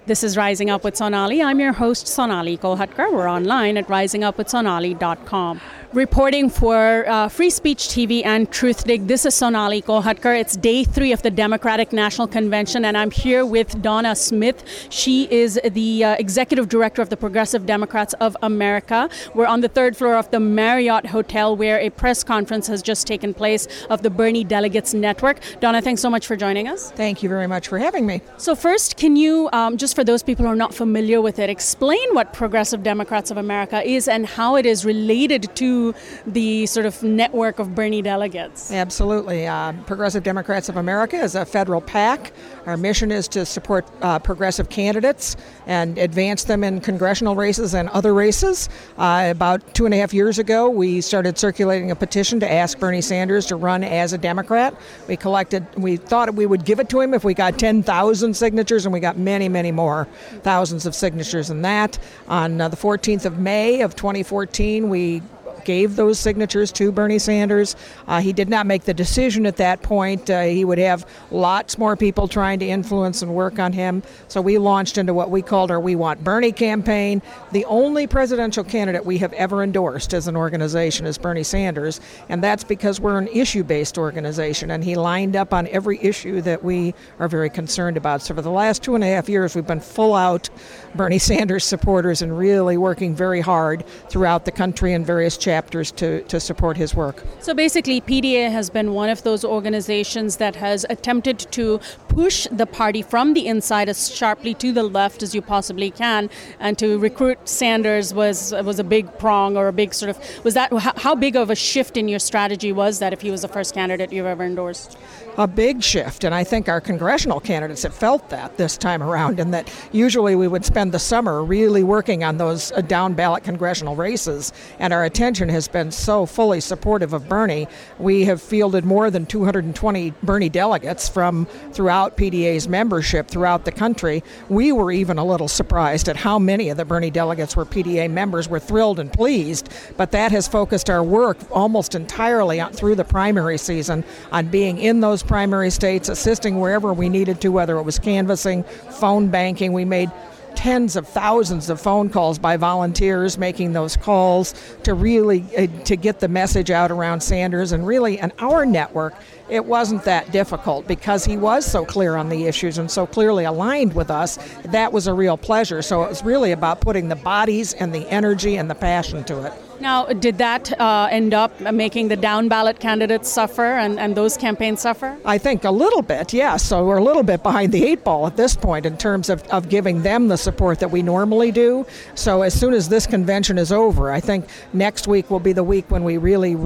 This is Rising Up with Sonali. I'm your host, Sonali Kolhatkar. We're online at risingupwithsonali.com. Reporting for Free Speech TV and Truthdig, this is Sonali Kolhatkar. It's day 3 of the Democratic National Convention, and I'm here with Donna Smith. She is the Executive Director of the Progressive Democrats of America. We're on the 3rd floor of the Marriott Hotel, where a press conference has just taken place of the Bernie Delegates Network. Donna, thanks so much for joining us. Thank you very much for having me. So first, can you, just for those people who are not familiar with it, explain what Progressive Democrats of America is and how it is related to the sort of network of Bernie delegates? Absolutely. Progressive Democrats of America is a federal PAC. Our mission is to support progressive candidates and advance them in congressional races and other races. About 2.5 years ago, we started circulating a petition to ask Bernie Sanders to run as a Democrat. We thought we would give it to him if we got 10,000 signatures, and we got many, many more, thousands of signatures than that. On the 14th of May of 2014, we gave those signatures to Bernie Sanders. He did not make the decision at that point. He would have lots more people trying to influence and work on him. So we launched into what we called our We Want Bernie campaign. The only presidential candidate we have ever endorsed as an organization is Bernie Sanders, and that's because we're an issue-based organization, and he lined up on every issue that we are very concerned about. So for the last 2.5 years, we've been full-out Bernie Sanders supporters and really working very hard throughout the country in various chapters to support his work. So basically, PDA has been one of those organizations that has attempted to push the party from the inside as sharply to the left as you possibly can, and to recruit Sanders was a big prong, or a big sort of, was that, how big of a shift in your strategy was that if he was the first candidate you've ever endorsed? A big shift, and I think our congressional candidates have felt that this time around, and that usually we would spend the summer really working on those down-ballot congressional races, and our attention has been so fully supportive of Bernie. We have fielded more than 220 Bernie delegates from throughout PDA's membership throughout the country. We were even a little surprised at how many of the Bernie delegates were PDA members. We're thrilled and pleased, but that has focused our work almost entirely through the primary season on being in those primary states, assisting wherever we needed to, whether it was canvassing, phone banking. We made tens of thousands of phone calls by volunteers making those calls to really to get the message out around Sanders. And really, in our network, it wasn't that difficult because he was so clear on the issues and so clearly aligned with us. That was a real pleasure. So it was really about putting the bodies and the energy and the passion to it. Now, did that end up making the down-ballot candidates suffer and those campaigns suffer? I think a little bit, yes. So we're a little bit behind the 8 ball at this point in terms of giving them the support that we normally do. So as soon as this convention is over, I think next week will be the week when we really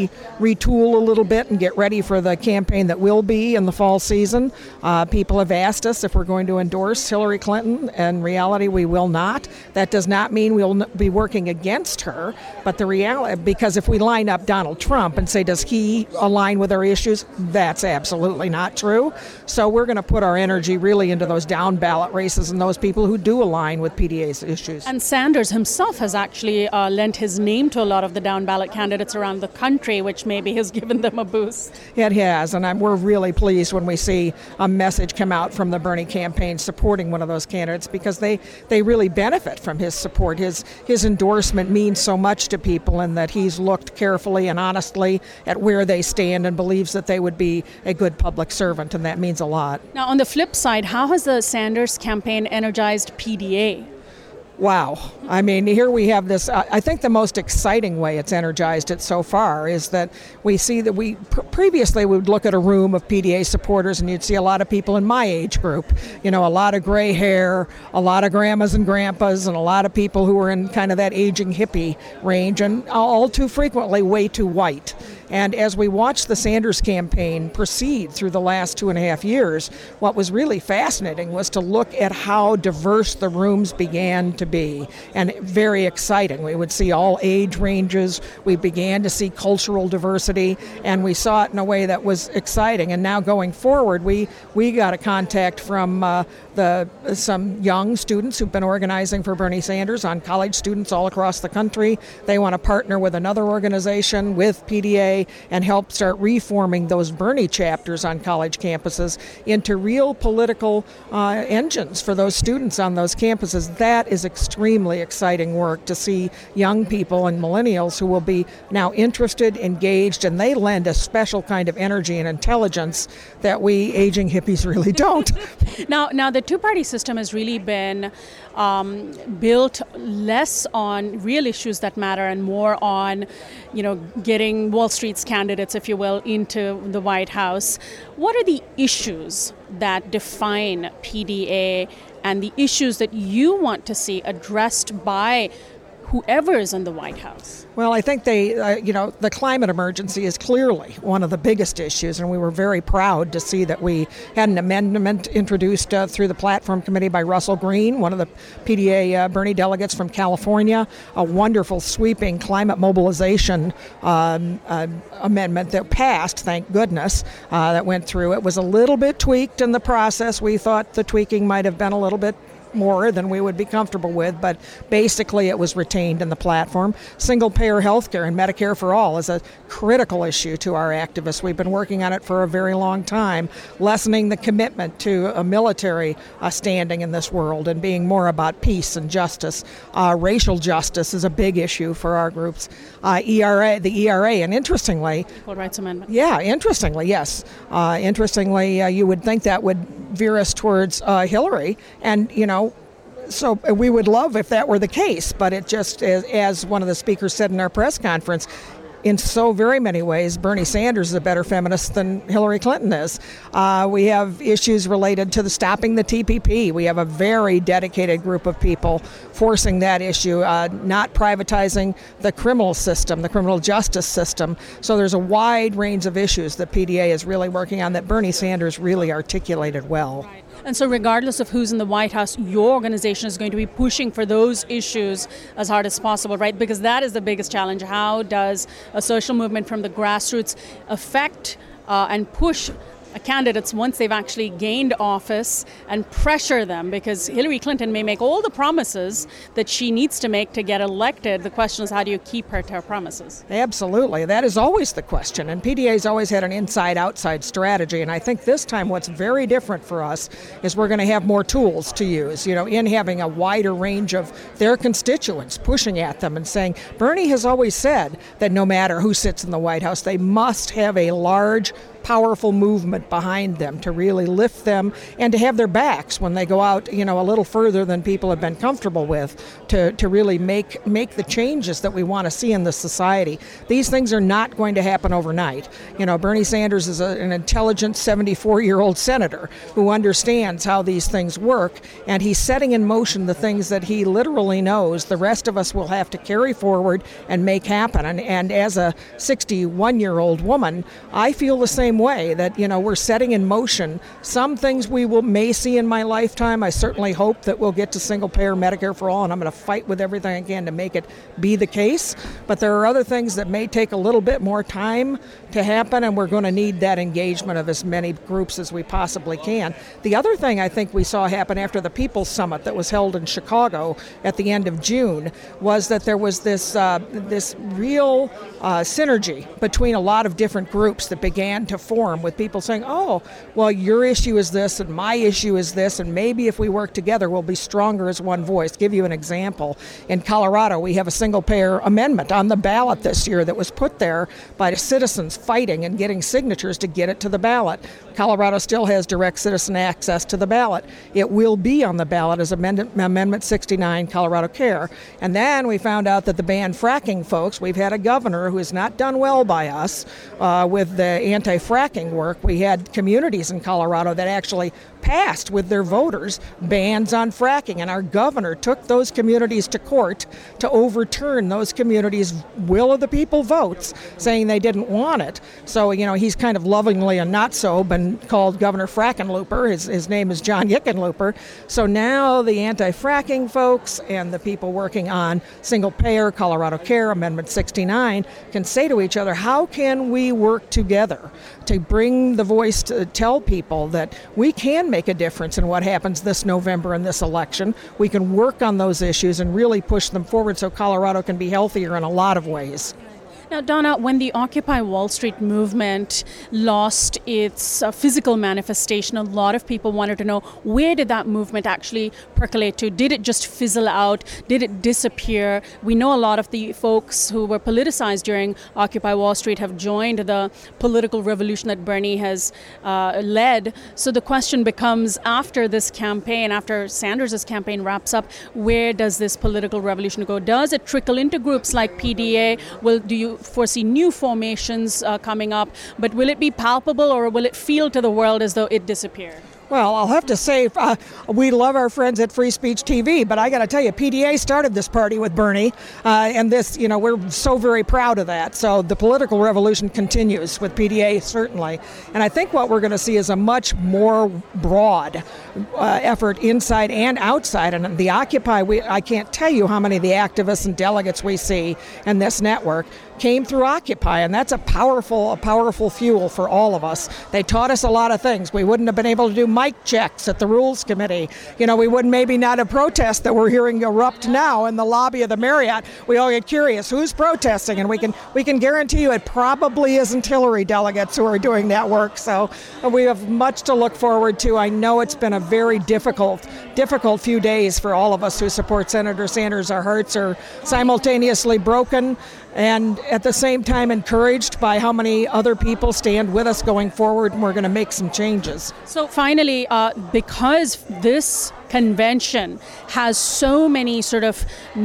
retool a little bit and get ready for the campaign that will be in the fall season. People have asked us if we're going to endorse Hillary Clinton. In reality, we will not. That does not mean we'll be working against her. But the reality, because if we line up Donald Trump and say, does he align with our issues? That's absolutely not true. So we're going to put our energy really into those down ballot races and those people who do align with PDA's issues. And Sanders himself has actually lent his name to a lot of the down ballot candidates around the country, which maybe has given them a boost. It has, and we're really pleased when we see a message come out from the Bernie campaign supporting one of those candidates, because they really benefit from his support. His endorsement means so much to people, and that he's looked carefully and honestly at where they stand and believes that they would be a good public servant, and that means a lot. Now, on the flip side, how has the Sanders campaign energized PDA? Wow. I mean, here we have this, I think the most exciting way it's energized it so far is that we see that previously we would look at a room of PDA supporters and you'd see a lot of people in my age group, a lot of gray hair, a lot of grandmas and grandpas, and a lot of people who were in kind of that aging hippie range, and all too frequently way too white. And as we watched the Sanders campaign proceed through the last 2.5 years, what was really fascinating was to look at how diverse the rooms began to be, and very exciting. We would see all age ranges. We began to see cultural diversity, and we saw it in a way that was exciting. And now going forward, we got a contact from some young students who've been organizing for Bernie Sanders, on college students all across the country. They want to partner with another organization, with PDA, PDA and help start reforming those Bernie chapters on college campuses into real political engines for those students on those campuses. That is extremely exciting work to see young people and millennials who will be now interested, engaged, and they lend a special kind of energy and intelligence that we aging hippies really don't. Now the two-party system has really been built less on real issues that matter and more on, getting Wall Street's candidates, if you will, into the White House. What are the issues that define PDA and the issues that you want to see addressed by whoever is in the White House? Well, I think the climate emergency is clearly one of the biggest issues, and we were very proud to see that we had an amendment introduced through the platform committee by Russell Green, one of the PDA Bernie delegates from California, a wonderful sweeping climate mobilization amendment that passed, thank goodness, that went through. It was a little bit tweaked in the process. We thought the tweaking might have been a little bit more than we would be comfortable with, but basically it was retained in the platform. Single-payer health care and Medicare for all is a critical issue to our activists. We've been working on it for a very long time, lessening the commitment to a military standing in this world and being more about peace and justice. Racial justice is a big issue for our groups. The ERA, and interestingly... Equal Rights Amendment. Yeah, interestingly, yes. You would think that would veer us towards Hillary, and, so we would love if that were the case, but it just, as one of the speakers said in our press conference, in so very many ways, Bernie Sanders is a better feminist than Hillary Clinton is. We have issues related to stopping the TPP. We have a very dedicated group of people forcing that issue, not privatizing the criminal system, the criminal justice system. So there's a wide range of issues that PDA is really working on that Bernie Sanders really articulated well. Right. And so regardless of who's in the White House, your organization is going to be pushing for those issues as hard as possible, right? Because that is the biggest challenge. How does a social movement from the grassroots affect and push candidates once they've actually gained office and pressure them? Because Hillary Clinton may make all the promises that she needs to make to get elected. The question is, how do you keep her to her promises? Absolutely. That is always the question. And PDA's always had an inside-outside strategy. And I think this time what's very different for us is we're going to have more tools to use, in having a wider range of their constituents pushing at them and saying, Bernie has always said that no matter who sits in the White House, they must have a large, powerful movement behind them to really lift them and to have their backs when they go out, a little further than people have been comfortable with to really make the changes that we want to see in the society. These things are not going to happen overnight. Bernie Sanders is an intelligent 74-year-old senator who understands how these things work, and he's setting in motion the things that he literally knows the rest of us will have to carry forward and make happen. And as a 61-year-old woman, I feel the same way, that we're setting in motion some things we may see in my lifetime. I certainly hope that we'll get to single-payer Medicare for all, and I'm going to fight with everything I can to make it be the case. But there are other things that may take a little bit more time to happen, and we're going to need that engagement of as many groups as we possibly can. The other thing I think we saw happen after the People's Summit that was held in Chicago at the end of June was that there was this real synergy between a lot of different groups that began to form, with people saying, oh, well, your issue is this and my issue is this, and maybe if we work together we'll be stronger as one voice. Give you an example. In Colorado, we have a single-payer amendment on the ballot this year that was put there by citizens fighting and getting signatures to get it to the ballot. Colorado still has direct citizen access to the ballot. It will be on the ballot as Amendment 69, Colorado Care. And then we found out that the ban fracking folks, we've had a governor who has not done well by us with the anti-fracking work. We had communities in Colorado that actually passed with their voters bans on fracking, and our governor took those communities to court to overturn those communities' will of the people votes, saying they didn't want it. So, he's kind of lovingly and not so been called Governor Frackenlooper. His name is John Hickenlooper. So now the anti-fracking folks and the people working on single-payer Colorado Care, Amendment 69, can say to each other, how can we work together to bring the voice to tell people that we can make a difference in what happens this November in this election. We can work on those issues and really push them forward so Colorado can be healthier in a lot of ways. Now, Donna, when the Occupy Wall Street movement lost its physical manifestation, a lot of people wanted to know, where did that movement actually percolate to? Did it just fizzle out? Did it disappear? We know a lot of the folks who were politicized during Occupy Wall Street have joined the political revolution that Bernie has led. So the question becomes, after this campaign, after Sanders' campaign wraps up, where does this political revolution go? Does it trickle into groups like PDA? Do you foresee new formations coming up? But will it be palpable, or will it feel to the world as though it disappeared? Well, I'll have to say we love our friends at Free Speech TV, but I got to tell you, PDA started this party with Bernie, and this, we're so very proud of that. So the political revolution continues with PDA, certainly. And I think what we're going to see is a much more broad effort inside and outside. And the Occupy, I can't tell you how many of the activists and delegates we see in this network came through Occupy, and that's a powerful fuel for all of us. They taught us a lot of things. We wouldn't have been able to do mic checks at the Rules Committee. We would maybe not have protest that we're hearing erupt now in the lobby of the Marriott. We all get curious, who's protesting? And we can guarantee you it probably isn't Hillary delegates who are doing that work. So we have much to look forward to. I know it's been a very difficult few days for all of us who support Senator Sanders. Our hearts are simultaneously broken and at the same time encouraged by how many other people stand with us going forward, and we're going to make some changes. So finally, because this convention has so many sort of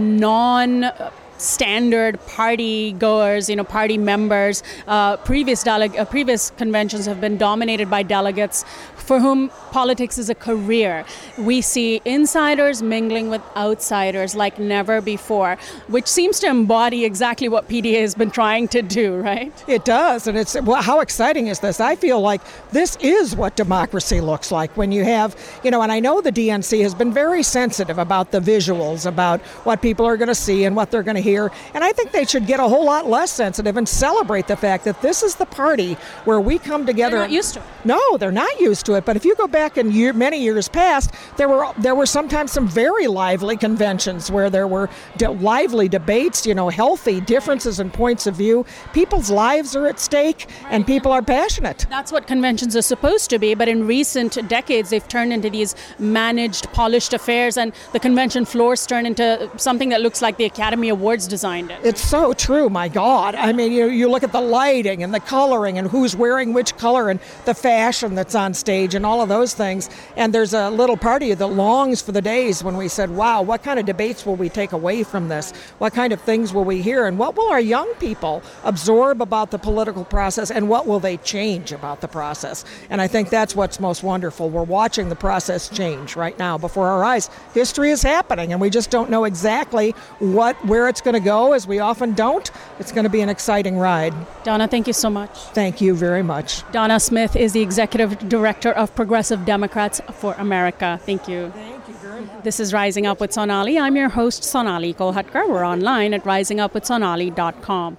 non-standard party goers, party members, previous conventions have been dominated by delegates for whom politics is a career. We see insiders mingling with outsiders like never before, which seems to embody exactly what PDA has been trying to do, right? It does, and how exciting is this? I feel like this is what democracy looks like when you have, and I know the DNC has been very sensitive about the visuals, about what people are going to see and what they're going to hear, and I think they should get a whole lot less sensitive and celebrate the fact that this is the party where we come together. They're not used to it. No, they're not used to it, but if you go back in many years past, there were sometimes some very lively conventions where there were lively debates, healthy differences in points of view. People's lives are at stake, and people are passionate. That's what conventions are supposed to be, but in recent decades, they've turned into these managed, polished affairs, and the convention floors turn into something that looks like the Academy Awards designed it. It's so true, my God. I mean, you look at the lighting and the coloring and who's wearing which color and the fashion that's on stage and all of those things. And there's a little party that longs for the days when we said, wow, what kind of debates will we take away from this? What kind of things will we hear? And what will our young people absorb about the political process? And what will they change about the process? And I think that's what's most wonderful. We're watching the process change right now before our eyes. History is happening, and we just don't know exactly where it's going to go, as we often don't. It's going to be an exciting ride. Donna, thank you so much. Thank you very much. Donna Smith is the Executive Director of Progressive Democrats for America. Thank you. Thank you very much. This is Rising Up with Sonali. I'm your host, Sonali Kolhatkar. We're online at risingupwithsonali.com.